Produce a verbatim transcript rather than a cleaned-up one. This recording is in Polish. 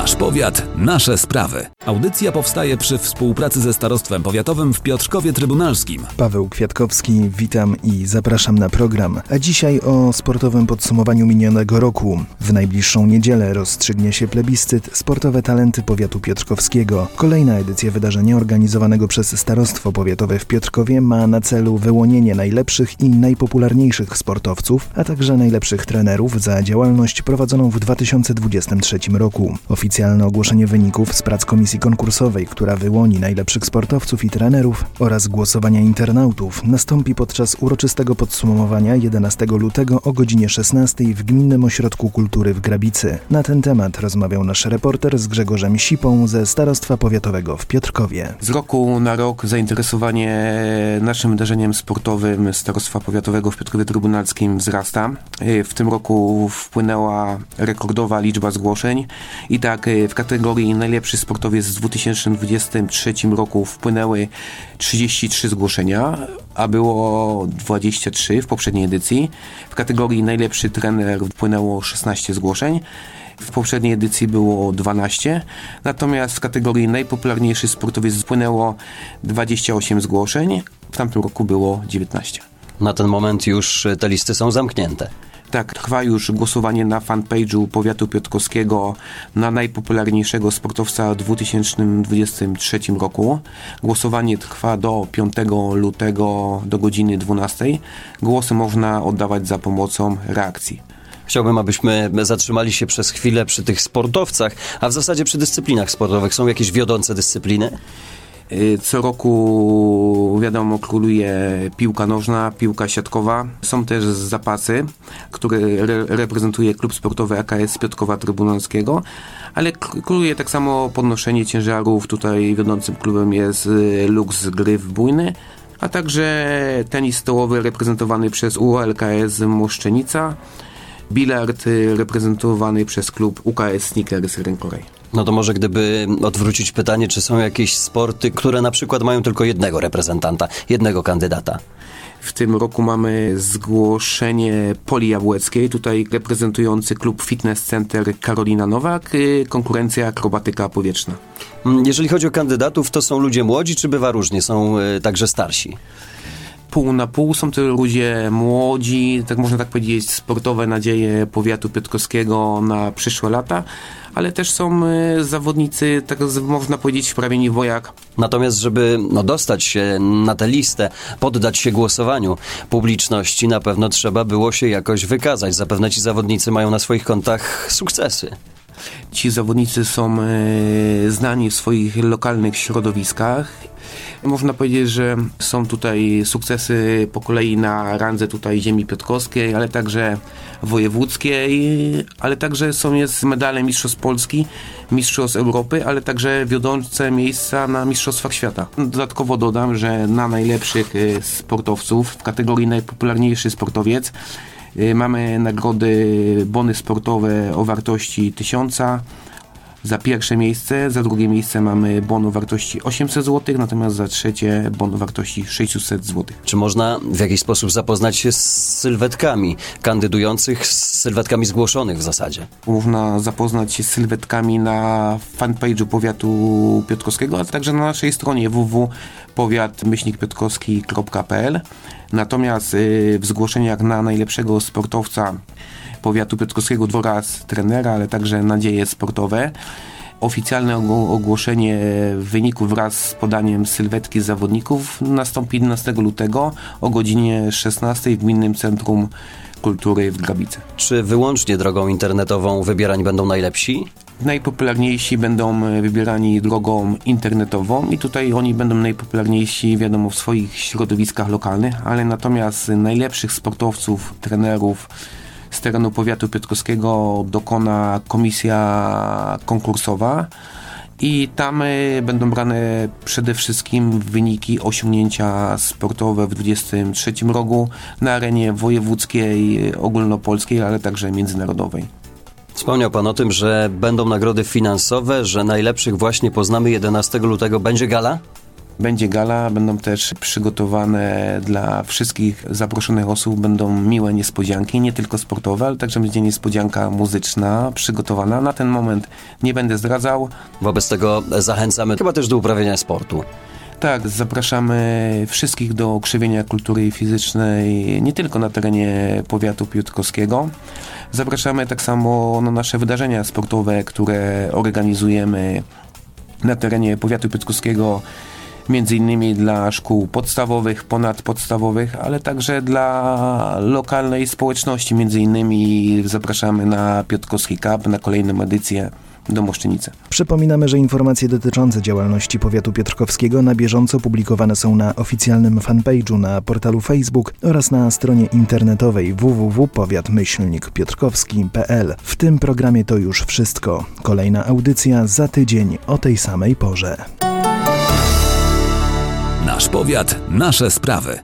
Nasz powiat, nasze sprawy. Audycja powstaje przy współpracy ze Starostwem Powiatowym w Piotrkowie Trybunalskim. Paweł Kwiatkowski, witam i zapraszam na program. A dzisiaj o sportowym podsumowaniu minionego roku. W najbliższą niedzielę rozstrzygnie się plebiscyt Sportowe Talenty Powiatu Piotrkowskiego. Kolejna edycja wydarzenia organizowanego przez Starostwo Powiatowe w Piotrkowie ma na celu wyłonienie najlepszych i najpopularniejszych sportowców, a także najlepszych trenerów za działalność prowadzoną w dwa tysiące dwudziestym trzecim roku. Oficjalne ogłoszenie wyników z prac komisji konkursowej, która wyłoni najlepszych sportowców i trenerów, oraz głosowania internautów nastąpi podczas uroczystego podsumowania jedenastego lutego o godzinie szesnastej w Gminnym Ośrodku Kultury w Grabicy. Na ten temat rozmawiał nasz reporter z Grzegorzem Sipą ze Starostwa Powiatowego w Piotrkowie. Z roku na rok zainteresowanie naszym wydarzeniem sportowym Starostwa Powiatowego w Piotrkowie Trybunalskim wzrasta. W tym roku wpłynęła rekordowa liczba zgłoszeń i tak w kategorii najlepszy sportowiec w dwa tysiące dwudziestym trzecim roku wpłynęły trzydzieści trzy zgłoszenia, a było dwadzieścia trzy w poprzedniej edycji. W kategorii najlepszy trener wpłynęło szesnaście zgłoszeń. W poprzedniej edycji było dwanaście, natomiast w kategorii najpopularniejszy sportowiec wpłynęło dwadzieścia osiem zgłoszeń, w tamtym roku było dziewiętnaście. Na ten moment już te listy są zamknięte. Tak, trwa już głosowanie na fanpage'u Powiatu Piotrkowskiego na najpopularniejszego sportowca w dwa tysiące dwudziestym trzecim roku. Głosowanie trwa do piątego lutego do godziny dwunastej. Głosy można oddawać za pomocą reakcji. Chciałbym, abyśmy zatrzymali się przez chwilę przy tych sportowcach, a w zasadzie przy dyscyplinach sportowych. Są jakieś wiodące dyscypliny? Co roku, wiadomo, króluje piłka nożna, piłka siatkowa. Są też zapasy, które re- reprezentuje klub sportowy A K S Piotrkowa Trybunalskiego, ale króluje tak samo podnoszenie ciężarów. Tutaj wiodącym klubem jest Lux Gryf Bujny, a także tenis stołowy reprezentowany przez U L K S Moszczenica, bilard reprezentowany przez klub U K S Snickers Rękorej. No to może gdyby odwrócić pytanie, czy są jakieś sporty, które na przykład mają tylko jednego reprezentanta, jednego kandydata? W tym roku mamy zgłoszenie Poli Jabłeckiej, tutaj reprezentujący klub Fitness Center Karolina Nowak, konkurencja akrobatyka powietrzna. Jeżeli chodzi o kandydatów, to są ludzie młodzi, czy bywa różnie? Są y, także starsi? Pół na pół, są to ludzie młodzi, tak można tak powiedzieć, sportowe nadzieje powiatu piotrkowskiego na przyszłe lata, ale też są y, zawodnicy, tak można powiedzieć, wprawieni w bojach. Natomiast, żeby no, dostać się na tę listę, poddać się głosowaniu publiczności, na pewno trzeba było się jakoś wykazać. Zapewne ci zawodnicy mają na swoich kontach sukcesy. Ci zawodnicy są y, znani w swoich lokalnych środowiskach. Można powiedzieć, że są tutaj sukcesy po kolei na randze tutaj ziemi piotrkowskiej, ale także wojewódzkiej, ale także są jest medale Mistrzostw Polski, Mistrzostw Europy, ale także wiodące miejsca na Mistrzostwach Świata. Dodatkowo dodam, że na najlepszych sportowców w kategorii najpopularniejszy sportowiec mamy nagrody, bony sportowe o wartości tysiąca za pierwsze miejsce, za drugie miejsce mamy bon o wartości osiemset złotych, natomiast za trzecie bon o wartości sześćset złotych. Czy można w jakiś sposób zapoznać się z sylwetkami kandydujących, z sylwetkami zgłoszonych w zasadzie? Można zapoznać się z sylwetkami na fanpage'u Powiatu Piotrkowskiego, a także na naszej stronie w w w kropka powiat myślnik piotrkowski kropka p l. Natomiast yy, w zgłoszeniach na najlepszego sportowca Powiatu Piotrkowskiego oraz trenera, ale także nadzieje sportowe. Oficjalne ogłoszenie wyników wraz z podaniem sylwetki zawodników nastąpi jedenastego lutego o godzinie szesnastej w Gminnym Centrum Kultury w Grabicy. Czy wyłącznie drogą internetową wybierani będą najlepsi? Najpopularniejsi będą wybierani drogą internetową i tutaj oni będą najpopularniejsi, wiadomo, w swoich środowiskach lokalnych, ale natomiast najlepszych sportowców, trenerów z terenu powiatu piotrkowskiego dokona komisja konkursowa i tam będą brane przede wszystkim wyniki, osiągnięcia sportowe w dwudziestym trzecim roku na arenie wojewódzkiej, ogólnopolskiej, ale także międzynarodowej. Wspomniał Pan o tym, że będą nagrody finansowe, że najlepszych właśnie poznamy jedenastego lutego. Będzie gala? Będzie gala, będą też przygotowane dla wszystkich zaproszonych osób, będą miłe niespodzianki, nie tylko sportowe, ale także będzie niespodzianka muzyczna przygotowana. Na ten moment nie będę zdradzał. Wobec tego zachęcamy chyba też do uprawiania sportu. Tak, zapraszamy wszystkich do krzewienia kultury fizycznej nie tylko na terenie powiatu piotrkowskiego. Zapraszamy tak samo na nasze wydarzenia sportowe, które organizujemy na terenie powiatu piotrkowskiego, między innymi dla szkół podstawowych, ponadpodstawowych, ale także dla lokalnej społeczności. Między innymi zapraszamy na Piotrkowski Cup, na kolejną edycję do Moszczenicy. Przypominamy, że informacje dotyczące działalności powiatu piotrkowskiego na bieżąco publikowane są na oficjalnym fanpage'u na portalu Facebook oraz na stronie internetowej w w w kropka powiat myślnik piotrkowski kropka p l. W tym programie to już wszystko. Kolejna audycja za tydzień o tej samej porze. Nasz powiat, nasze sprawy.